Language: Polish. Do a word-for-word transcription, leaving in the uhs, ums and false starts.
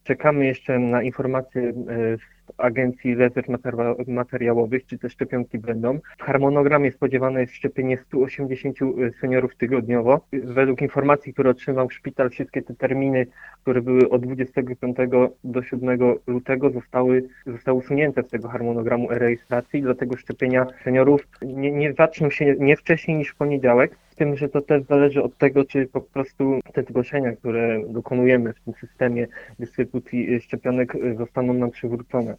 czekamy jeszcze na informacje z Agencji Rezerw Materiałowych, czy te szczepionki będą. W harmonogramie spodziewane jest szczepienie stu osiemdziesięciu seniorów tygodniowo. Według informacji, które otrzymał szpital, wszystkie te terminy, które były od dwudziestego piątego do siódmego lutego zostały, zostały usunięte z tego harmonogramu e-rejestracji, dlatego szczepienia seniorów nie, nie zaczną się nie wcześniej niż w poniedziałek. Z tym, że to też zależy od tego, czy po prostu te zgłoszenia, które dokonujemy w tym systemie dystrybucji szczepionek, zostaną nam przywrócone.